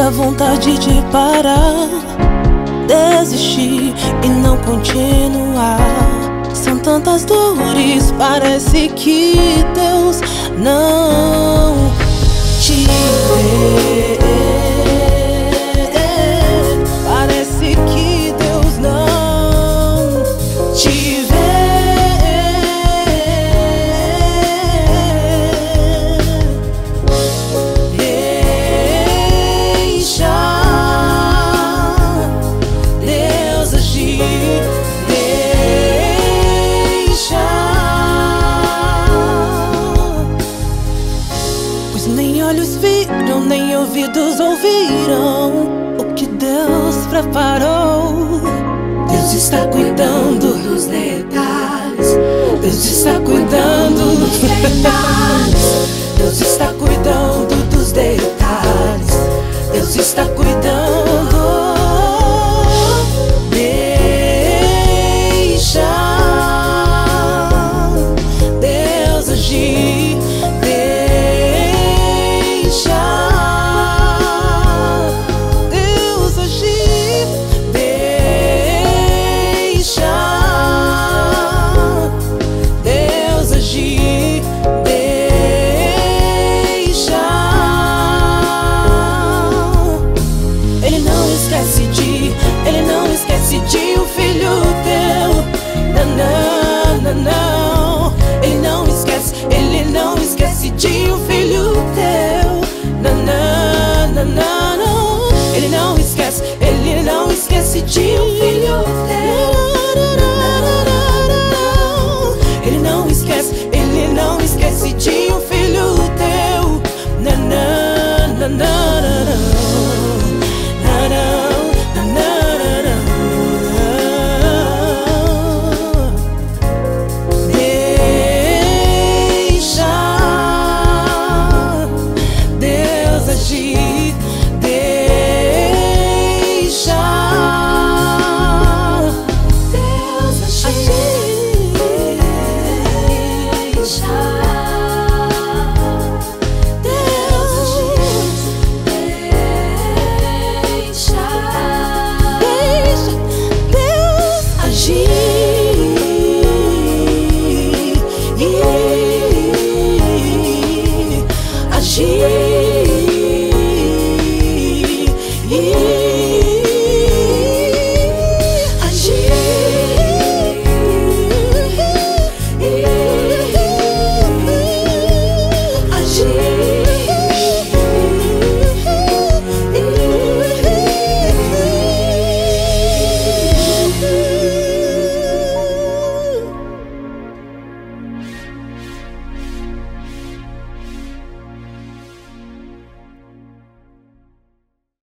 dá vontade de parar, desistir e não continuar. São tantas dores, parece que Deus não te vê. Parece que Deus não te vê. Nem olhos viram, nem ouvidos ouviram o que Deus preparou. Deus está cuidando dos detalhes. Deus está cuidando dos detalhes. Deus está cuidando dos detalhes. Deus está cuidando. Deixa Deus agir. Ele não esquece de um filho teu. Não, não, não. Ele não esquece de um filho teu. Não, não, não, não. Ele não esquece de um